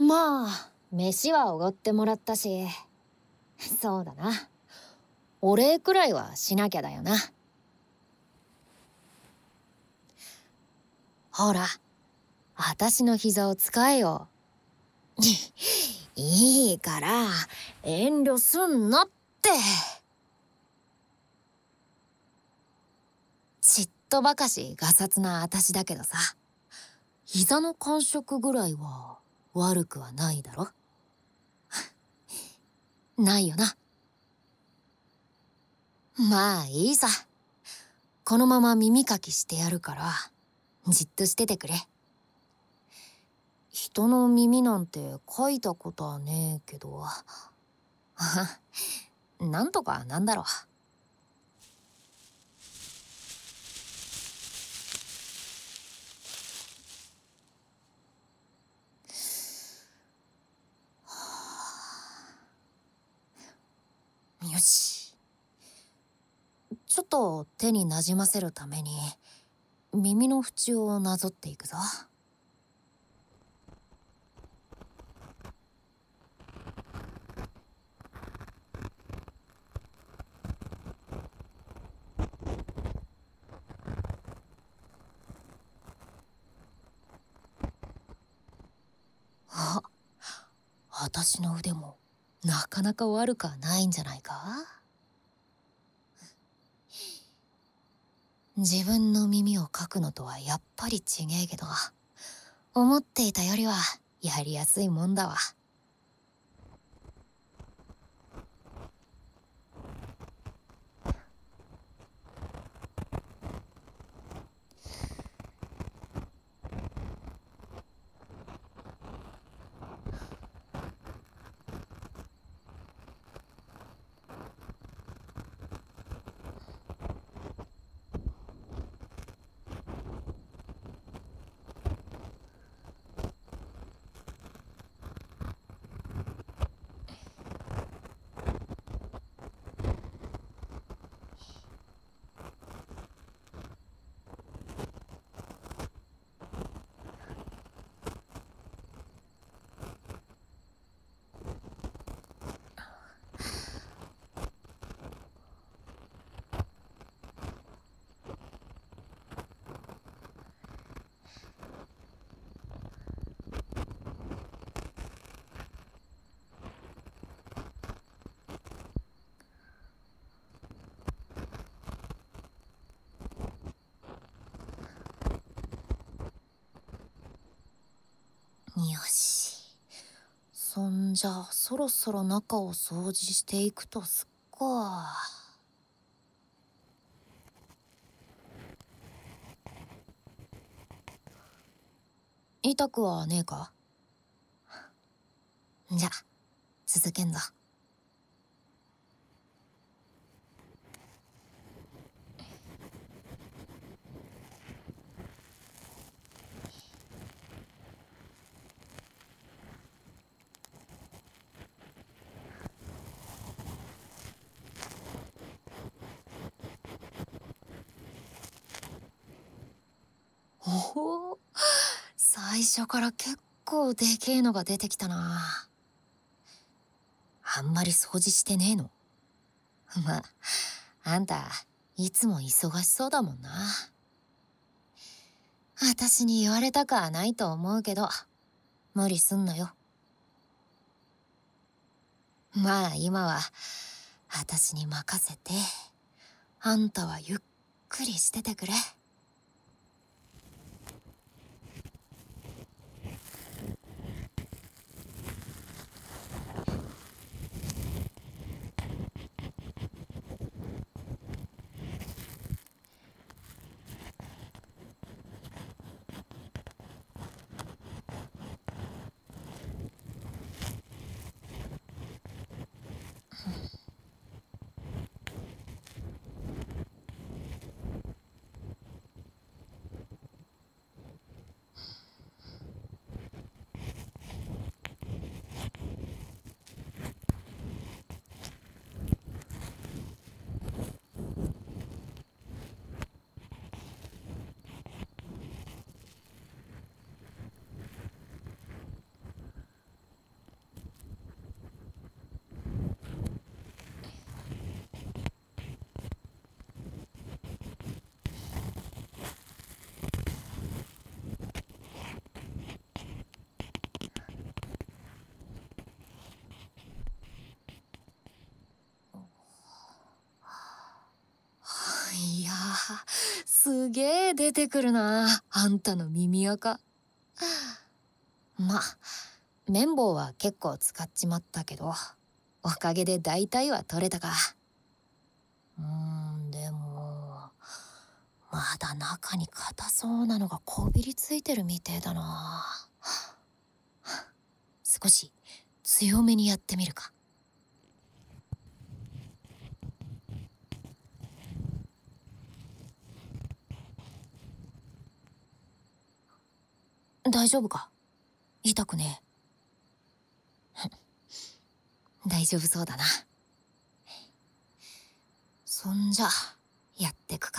まあ、飯はおごってもらったし、そうだな。お礼くらいはしなきゃだよな。ほら、あたしの膝を使えよ。いいから、遠慮すんなって。ちっとばかしがさつなあたしだけどさ、膝の感触ぐらいは悪くはないだろ。ないよな。まあいいさ。このまま耳かきしてやるから、じっとしててくれ。人の耳なんて書いたことはねえけど、なんとかなんだろう。よし。ちょっと手になじませるために耳の縁をなぞっていくぞ。あ、私の腕もなかなか悪くはないんじゃないか。自分の耳をかくのとはやっぱりちげえけど、思っていたよりはやりやすいもんだわ。よし。そんじゃそろそろ中を掃除していくとすっか。痛くはねえか。じゃ続けんぞ。おお、最初から結構でけえのが出てきたな。あんまり掃除してねえの？まあ、あんたいつも忙しそうだもんな。私に言われたかはないと思うけど、無理すんなよ。まあ今は私に任せて、あんたはゆっくりしててくれ。 すげえ出てくるな、あんたの耳垢。ま、綿棒は結構使っちまったけど、おかげで大体は取れたか。でも、まだ中に硬そうなのがこびりついてるみてえだな。少し強めにやってみるか。大丈夫か？痛くねえ。大丈夫そうだな。そんじゃ、やってくか。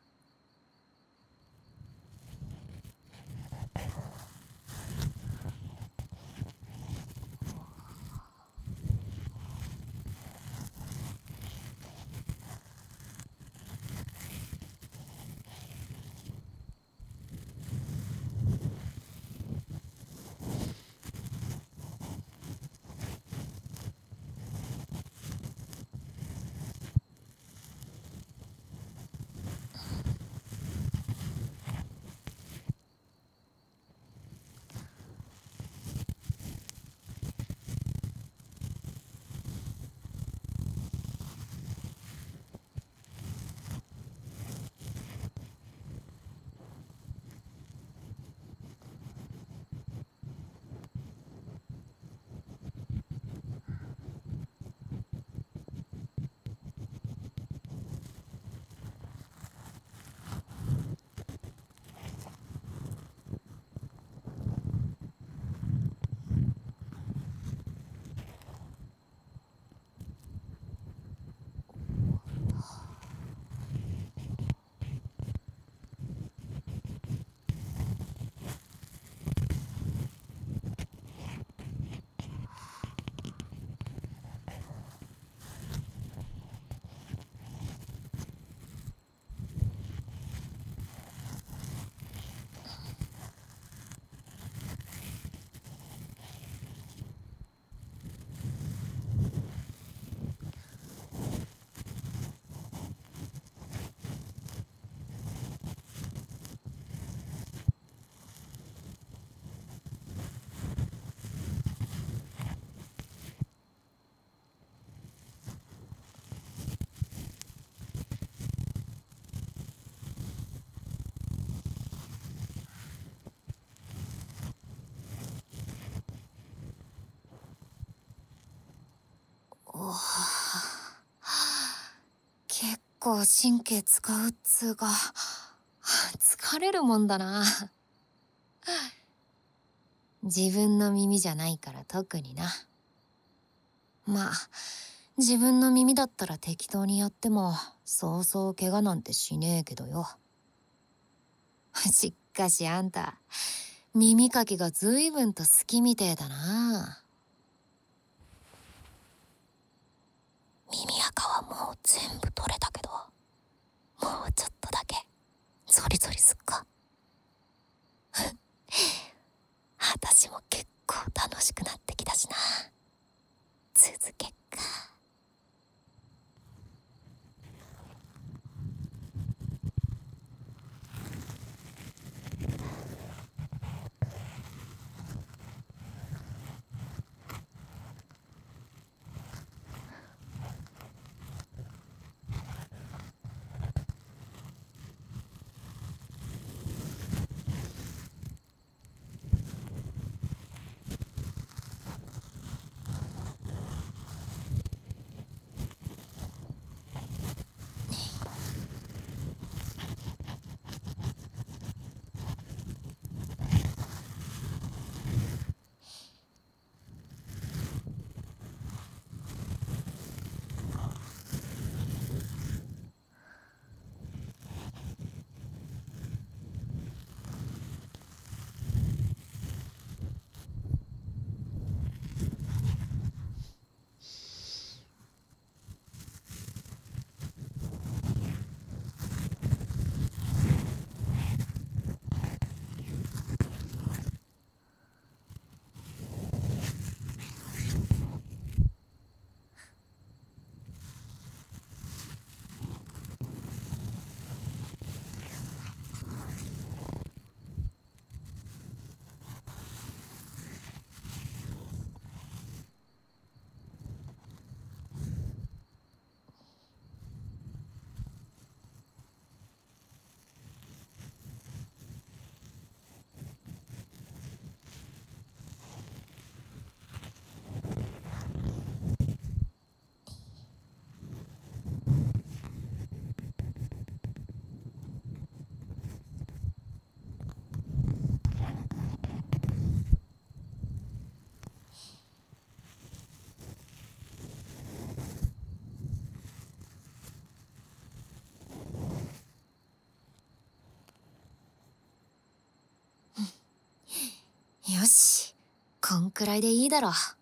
結構神経使うっつうか、疲れるもんだな。自分の耳じゃないから特にな。まあ、自分の耳だったら適当にやっても、そうそう怪我なんてしねえけどよ。しっかしあんた、耳かきが随分と好きみてえだな。耳垢はもう全部取れたけど、もうちょっとだけ、ゾリゾリすっか。私も結構楽しくなってきたしな。続けっか。 よし、こんくらいでいいだろう。